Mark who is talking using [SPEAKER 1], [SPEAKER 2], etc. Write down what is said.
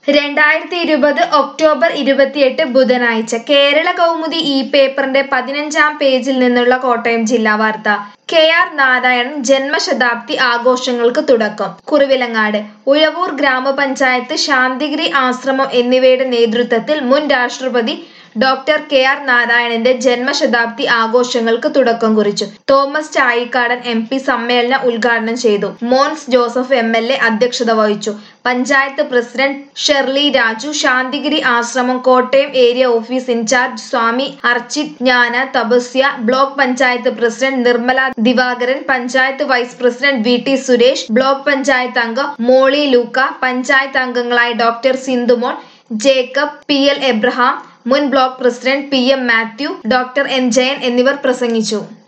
[SPEAKER 1] 2020 October 28 ബുധനാഴ്ച കേരള കൗമുദി ഈ പേപ്പറിന്റെ 15-ാം പേജിൽ നിന്നുള്ള കോട്ടയം ജില്ലാ വാർത്ത. കെ.ആർ. നാരായണൻ ജന്മശതാബ്ദി ആഘോഷങ്ങൾക്ക് തുടക്കം. കുറുവിലങ്ങാട് ഉഴവൂർ ഗ്രാമപഞ്ചായത്ത്, ശാന്തിഗിരി ആശ്രമം എന്നിവയുടെ നേതൃത്വത്തിൽ മുൻ രാഷ്ട്രപതി ഡോക്ടർ കെ.ആർ. നാരായണന്റെ ജന്മശതാബ്ദി ആഘോഷങ്ങൾക്ക് തുടക്കം കുറിച്ചു. Thomas Chazhikadan MP. സമ്മേളനം ഉദ്ഘാടനം ചെയ്തു. Mons Joseph MLA. അധ്യക്ഷത വഹിച്ചു. പഞ്ചായത്ത് പ്രസിഡന്റ് ഷെർലി രാജു, ശാന്തിഗിരി ആശ്രമം Kottayam area office in charge Swami Archith Jnana Thapasya, block panchayat president Nirmala Divakaran, panchayat vice president VT. Suresh, block panchayat അംഗം മോളി ലൂക്ക, പഞ്ചായത്ത് അംഗങ്ങളായ doctor Sindhumol, Jacob, PL. Abraham, മുൻ block president PM. Mathew, doctor N. Jayan എന്നിവർ പ്രസംഗിച്ചു.